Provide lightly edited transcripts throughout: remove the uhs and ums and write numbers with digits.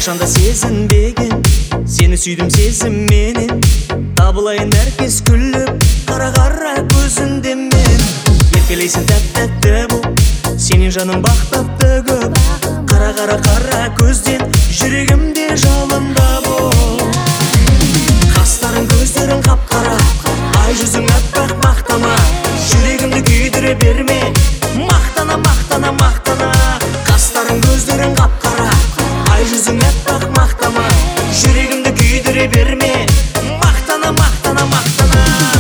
Қашанда сезінбеген сені сүйдім сезімменен. Табылайын әркез күліп, қара-қара көзінде мен. Еркелейсің тәп-тәтті бұл, сенен жаным бақытты көп. Қара-қара көзден жүрегімде жалында бұл. Қастарың көздерің қап-қара, ай жүзің аппақ мақтама. Жүрегімді күйдіре берме, мақтана, мақтана, мақтана. Қастарың көздерің қап-қара, ай жүзің аппақ мақтама. Жүрегімді күйдіре берме, мақтана, мақтана, мақтана.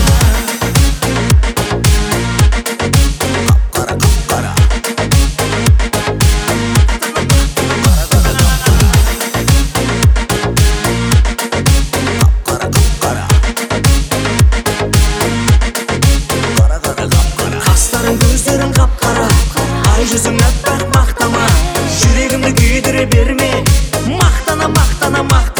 Қастарың көздерің қап-қара, ай жүзің аппақ мақтама. Жүрегімді күйдіре берме, мақтана, мақтана, мақтана.